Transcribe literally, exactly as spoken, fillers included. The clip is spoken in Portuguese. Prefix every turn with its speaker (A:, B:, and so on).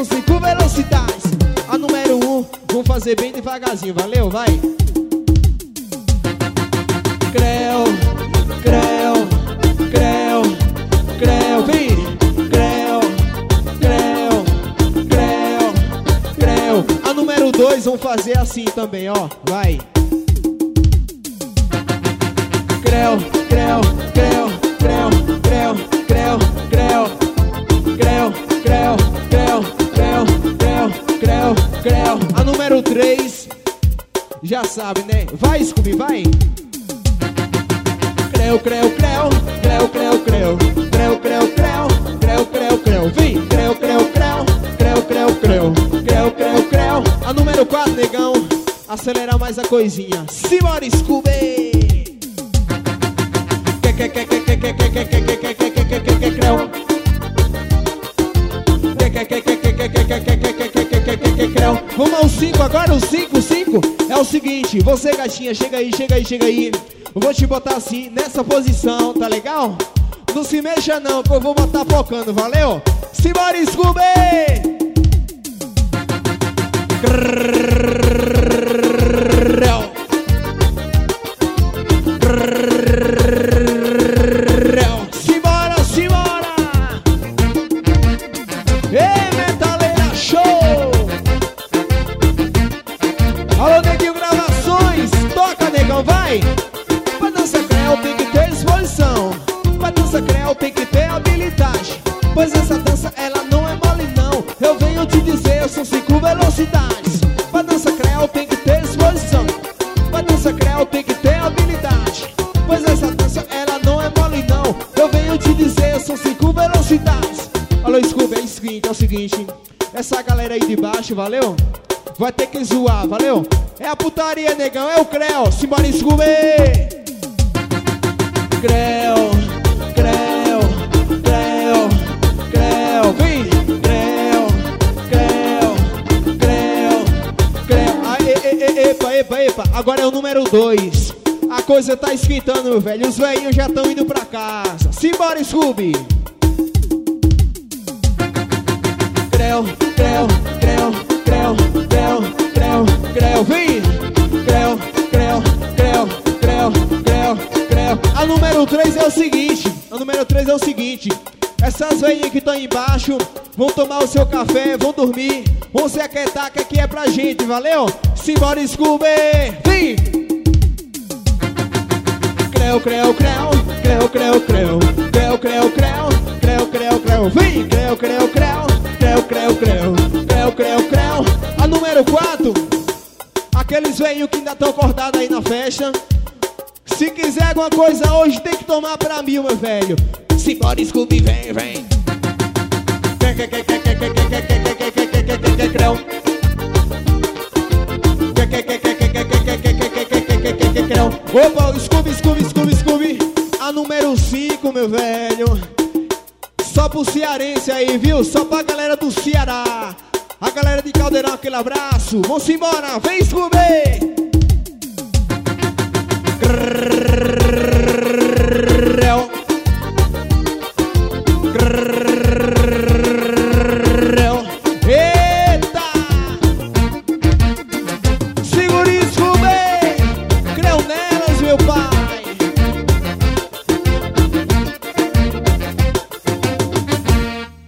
A: são cinco velocidades. A número um, vamos fazer bem devagarzinho, valeu? Vai. Creu, creu, creu, creu, vem. Creu, creu, creu, creu. A número dois, vamos fazer assim também, ó. Vai. Creu, creu, creu, creu, creu, creu, creu, creu, creu, creu, creu, creu, creu, creu. A número três, já sabe, né? Vai, Scooby, vai. Creu, creu, creu, creu, creu, creu, creu, creu, creu, creu, creu, creu. Vem, creu, creu, creu, creu, creu, creu, creu, creu, creu. A número quatro, negão, acelera mais a coisinha. Simbora, Scooby. Vamos ao cinco agora, o cinco, cinco é o seguinte. Você, gatinha, chega aí, chega aí, chega aí. Eu vou te botar assim, nessa posição, tá legal? Não se mexa não, que eu vou botar focando, valeu? Simbora, Scooby! Simbora, simbora! Ei, metaleira show! Alô, Neguinho Gravações, toca, negão, vai! Pra dança creu tem que ter disposição. Pra dança creu tem que ter habilidade. Pois essa dança, ela não é mole não. Eu venho te dizer, são cinco velocidades. Pra dança creu tem que ter disposição. Pra dança creu tem que ter habilidade. Pois essa dança, ela não é mole não. Eu venho te dizer, são cinco velocidades. Alô, Scooby, é o seguinte, é o seguinte. Essa galera aí de baixo, valeu? Vai ter que zoar, valeu? É a putaria, negão, é o creu. Simbora, Scooby! Creu, creu, creu, creu, vem, creu, creu, creu, creu. Ah, e, e, e, epa, epa, epa, agora é o número dois. A coisa tá esquentando, meu velho, os velhinhos já estão indo pra casa. Simbora, Scooby. Creu, creu, creu, creu, creu, creu, creu, vem, creu, creu, creu, creu, creu, creu. A número três é o seguinte, a número três é o seguinte. Essas velhinhas que estão embaixo vão tomar o seu café, vão dormir, vão se aquietar, que aqui é pra gente, valeu? Simbora, Scooby, vem! Creu, creu, creu, creu, creu, creu, creu, creu, creu, creu, creu, creu, vem! Creu, creu, creu, creu, creu, creu, creu, creu, creu. A número quatro, aqueles velhinhos que ainda estão acordados aí na festa. Se quiser alguma coisa hoje, tem que tomar pra mim, meu velho. Simbora, Scooby, vem, vem. Opa, Scooby, Scooby, Scooby, Scooby. A número cinco, meu velho. Só pro cearense aí, viu? Só pra galera do Ceará. A galera de Caldeirão, aquele abraço. Vamos embora, vem, Scooby.